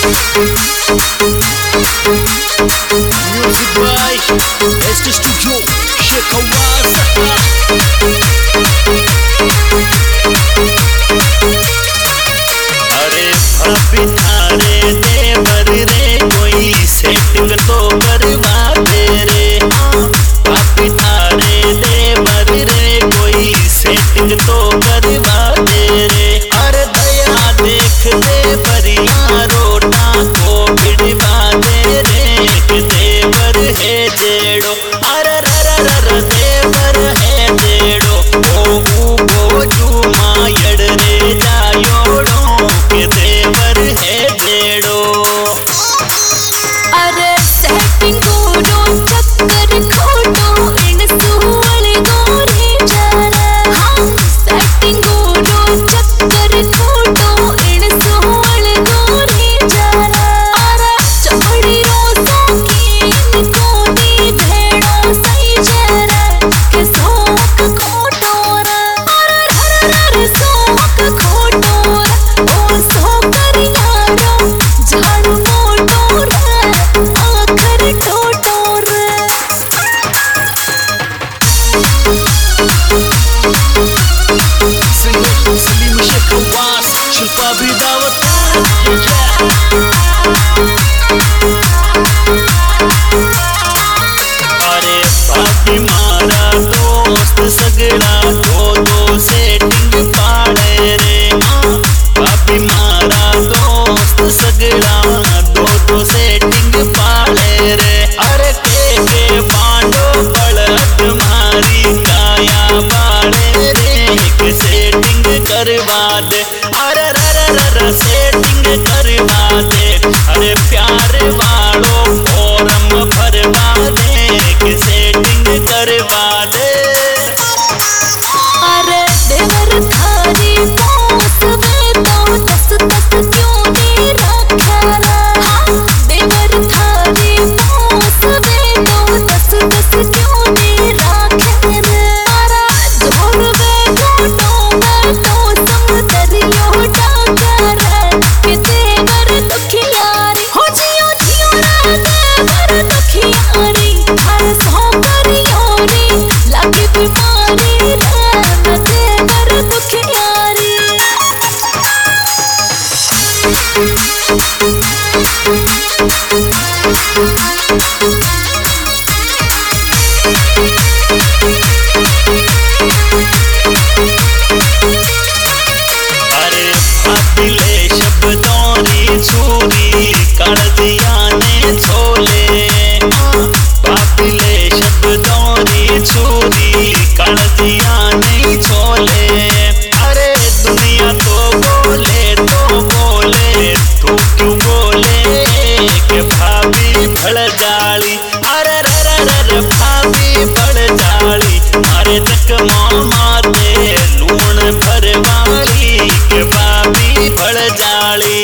Music by Este Studio Shekawasa. अरे भाभी थारे देवर रे कोई सेटिंग तो करवा दे रे। भाभी थारे देवर रे कोई सेटिंग तो करवा दे रे। अरे दया देख दे बरिया रोटा को भिड़वा दे रे। देवर है जेड़ो अरे रर देवर है जेड़ो ओ गोजू मायड़ रे जायोड़ो के देवर है जेड़ो। अरे सेटिंग गोरो चक्कर खोटो इन सुवल गोरे जरा। हाँ सेटिंग गोरो चक्कर खोटो इन सुवल गोरे जरा। अरे चमड़ी रोसों की इनको दी भेड़ो सही जरा के सोक खोटो रा। अरे रर सोक खोटो रा ओ सोकर यारो झाड़ू मोटो रा आखर टोटो रा। सलीम शेखवास शिल्पा भी दावत। अरे भाभी मारा दोस्त सगड़ा दो सेटिंग पाड़े रे। भाभी मारा दोस्त सगड़ा दो सेटिंग पाड़े रे। अरे के बांडो बड़द मारी काया बाड़े रे के सेटिंग करवा दे। अरे रर सेटिंग करवा दे। अरे प्यार वालो फॉर्म भरवा दे के सेटिंग करवा दे। अरे देवर थारी पोस वे तो दस क्यों नहीं रखा रा। हाँ देवर थारी पोस वे तो दस क्यों नहीं रखा रा। अरे जोर वे घोटो वे तो समदरियो डाकरा के देवर दुखियारी हो जियो रा देवर दुखियारी। हर सौ करियोरी लगी बीमारी रे देवर दुखियारी। अरे भाभी शब्दों री छुरी कर दिया ने छोले। भाभी शब्दों री छुरी कर दिया नहीं छोले। अरे दुनिया तो बोले तू क्यों बोले के भाभी भड़ जाली। अरे रर भाभी भड़ जाली। अरे तक मामा दे लूण भरवाली के भाभी भड़ जाली।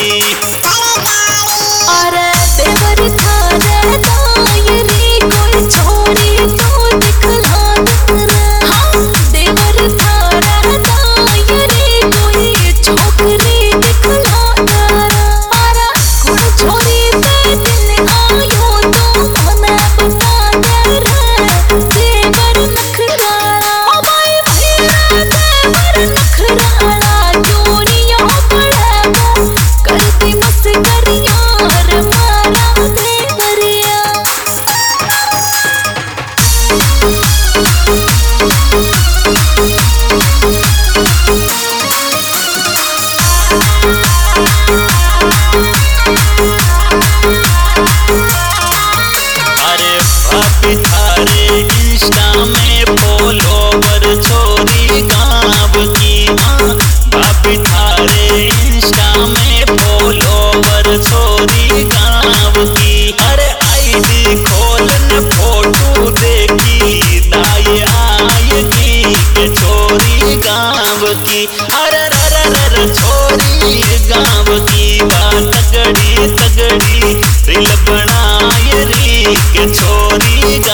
अरे देवर थारे दायरी कोई छोरी तो दिखला दरा। हाँ देवर थारा दायरी कोई छोकरी दिखला दरा। अरे कुड़ छोरी पे दिल आयो तो मने बता दे रे देवर नखराला। ओ भाई भैया देवर नखराला चोरियों पड़ेगो करती मस्करियां रे मारा देवरिया। अरे भाभी थारे इंस्टा में फॉलोवर छोरी गाँव की। भाभी थारे इंस्टा में फॉलोवर छोरी गाँव की। अरे आईडी खोलन फोटो देखी दाई आएगी के छोरी गाँव की। अरे रर छोरी गाँव की बात तगड़ी दिल बनाए री के छोरी